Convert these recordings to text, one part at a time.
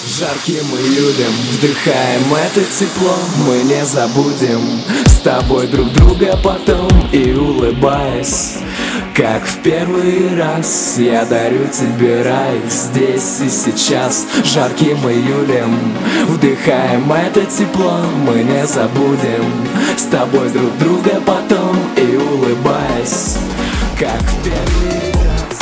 Жарким мы любим, вдыхаем это тепло, мы не забудем с тобой друг друга потом. И улыбаясь, как в первый раз, я дарю тебе рай здесь и сейчас. Жарким июлем вдыхаем это тепло, мы не забудем с тобой друг друга потом. И улыбаясь, как в первый раз.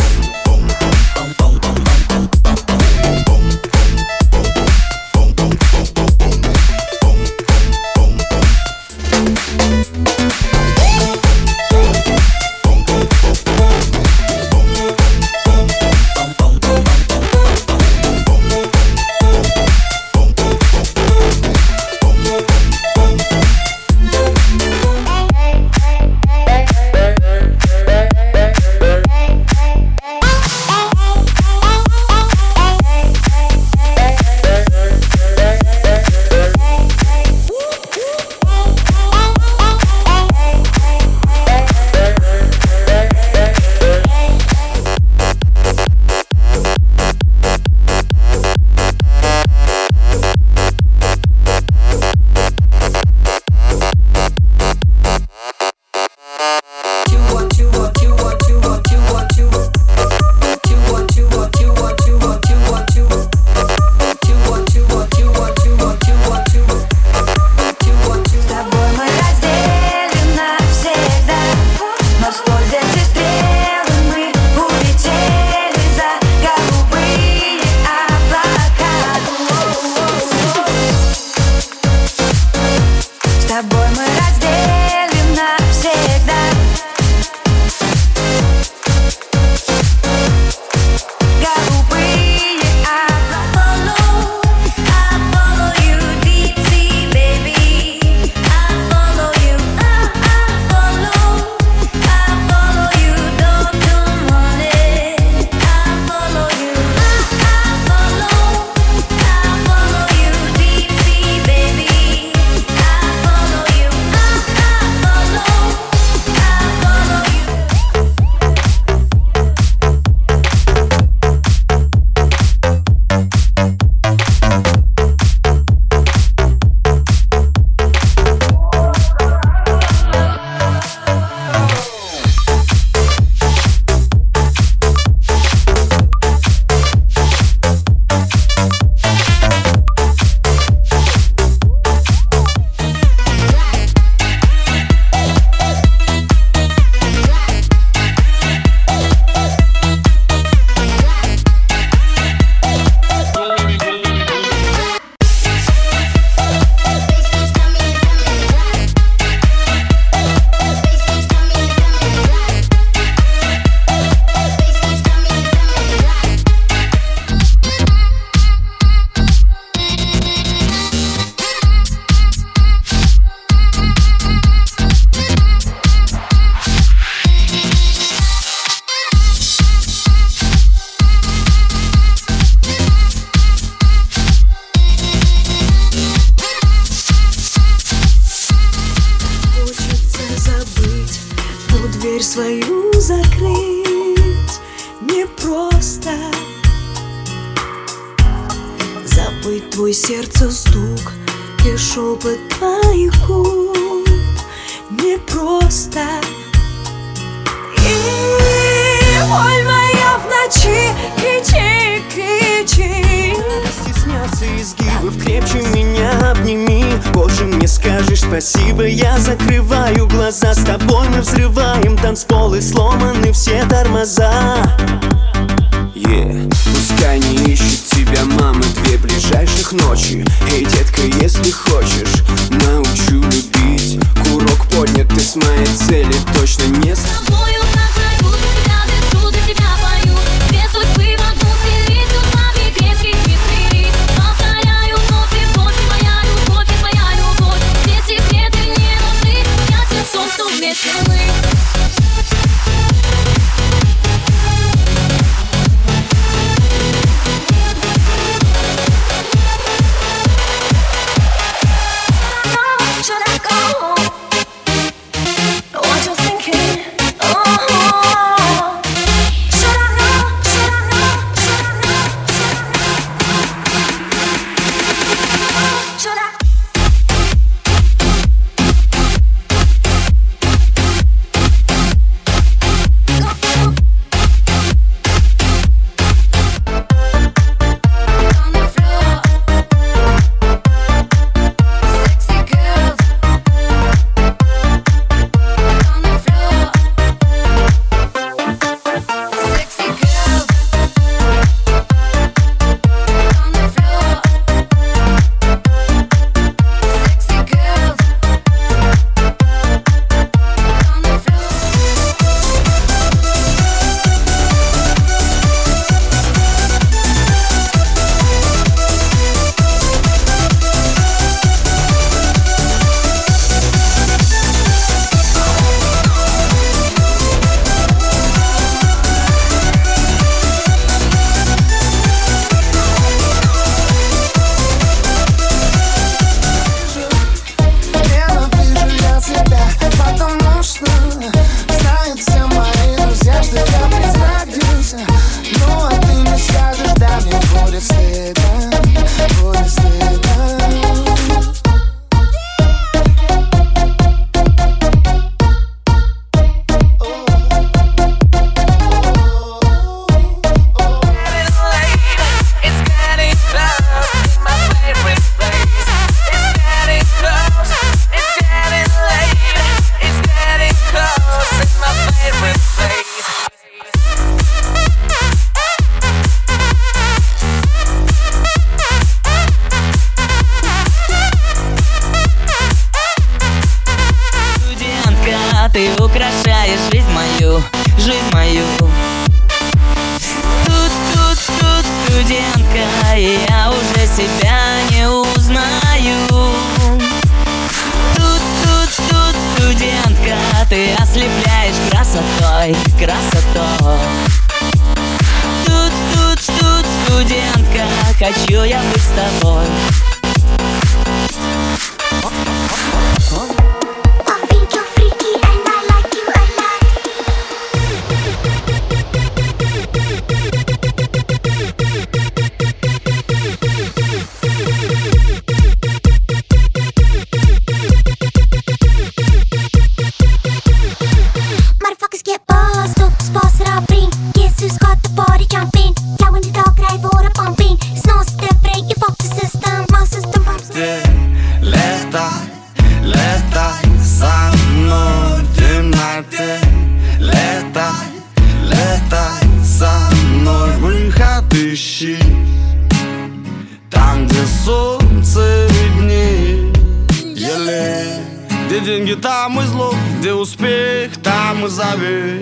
Дверь свою закрыть непросто. Забыть твой сердце стук и шепот твоих губ непросто. И боль моя в ночи кричи, кричи. Не стесняться изгибов, крепче меня обними. Позже мне скажешь спасибо, я закрываю глаза. С тобой мы взрываем танцпол и сломаны все тормоза. Пускай не ищет тебя мама две ближайших ночи. Эй, детка, если хочешь, научу любить. Курок поднят, ты с моей цели точно не с тобою как найдут, тебя дышу, за тебя пою. Две судьбы в одну слились, судьбами крепких не сплелись. Повторяю вновь и вновь, и моя любовь, и твоя любовь. Все секреты не нужны, я сердцом, что вместе мы. ты украшаешь жизнь мою, жизнь мою. Тут студентка, и я уже себя не узнаю. Тут студентка, ты ослепляешь красотой, красотой. Тут студентка, хочу я быть с тобой. Летай со мной в темноте. Летай со мной. Выход ищи там, где солнце виднее. Где деньги, там и зло, где успех, там и завет.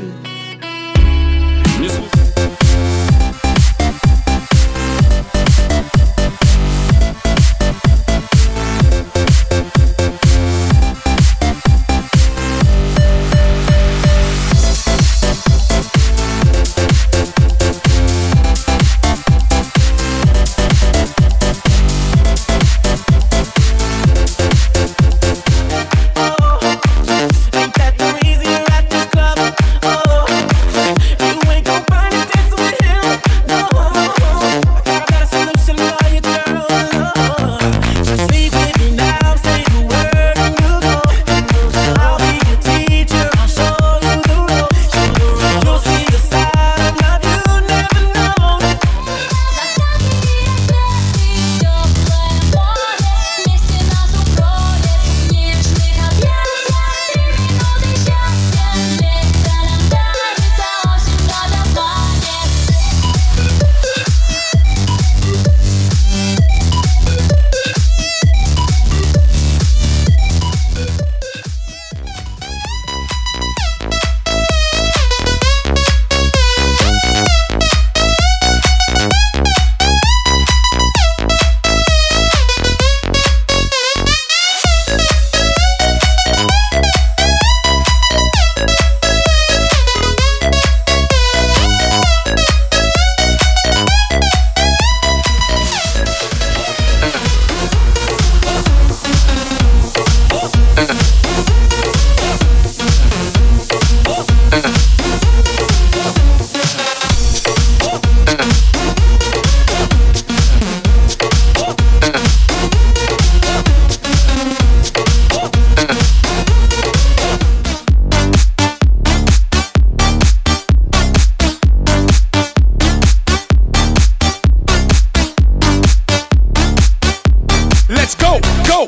Let's go, go!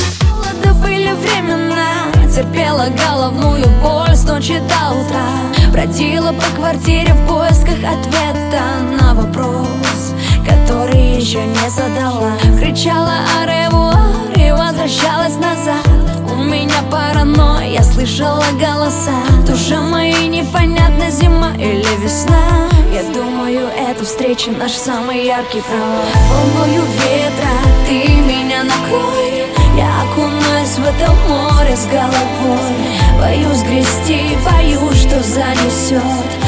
Терпела головную боль с ночи до утра. Бродила по квартире в поисках ответа на вопрос, который еще не задала. Кричала «Аревуар» и возвращалась назад. У меня паранойя, я слышала голоса. Душа моя, непонятно, зима или весна. Я думаю, эта встреча наш самый яркий провал. Волною ветра ты меня накрой, я окунаюсь в это море с головой. Боюсь грести, боюсь, что занесет.